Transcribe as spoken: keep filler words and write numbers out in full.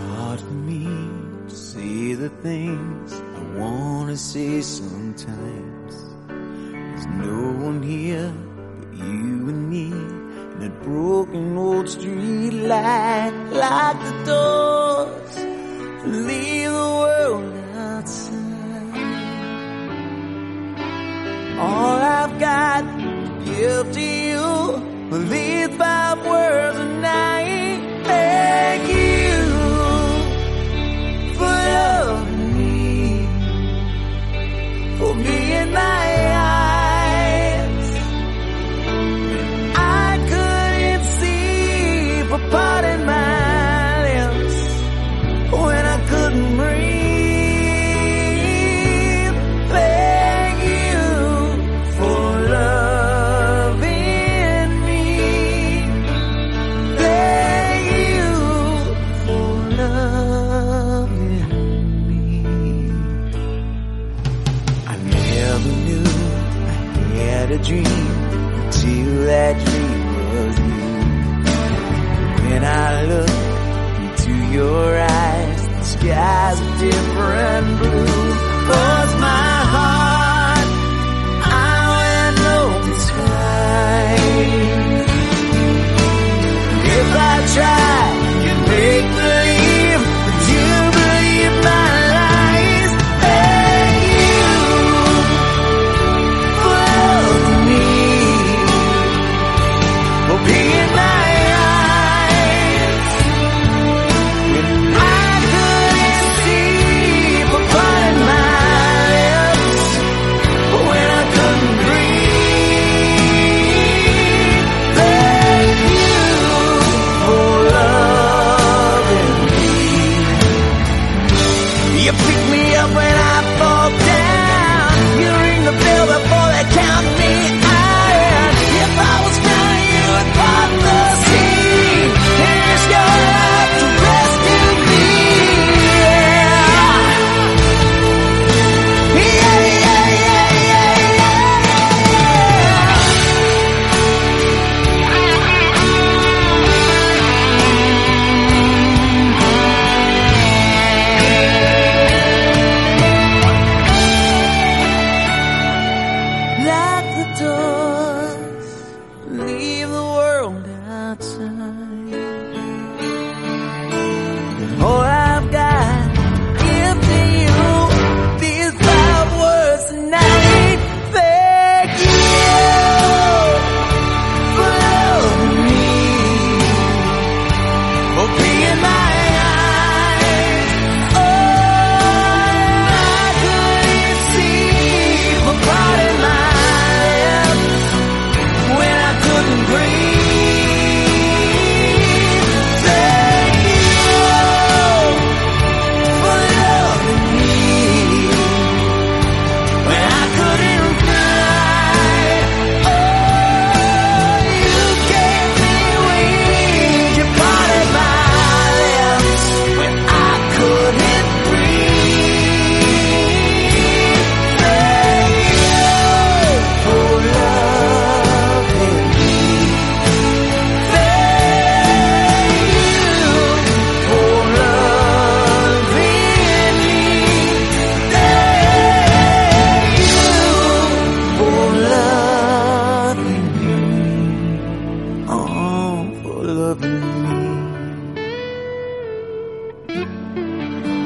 hard for me to say the things I wanna say sometimes. There's no one here but you and me, and that broken old street light. Lock the doors, leave the world outside. All I've got to give to you are these five words, and I thank you for loving me, for being my eyes. I couldn't see, for parting my lips when I couldn't breathe. Thank you for loving me. Thank you for loving me. I never knew I had a dream until that dream was you. When I look into your eyes, the sky's a different blue. 'Cause my heart, I went open tight. If I try to make believe that you believe my lies, thank you for loving me, for being my eyes. When I couldn't see, for parting my lips when I couldn't breathe. Thank you for loving me. You pick me up when I fall down. You ring the bell before they count me out. If I was drowning, you would part the sea and risk your life to rescue me. Yeah, yeah, yeah, yeah, yeah, Lock the doors, leave the world outside. All I've got to give to you, these five words tonight. Thank you for loving me, for being my eyes. Oh, I couldn't see, for parting my lips when I couldn't breathe. Thank you for loving me when I couldn't fly. Oh, you gave me wings, you parted my lips when I couldn't breathe. Thank you for loving me. Thank you for loving me. Thank you for loving me. Oh, for loving me.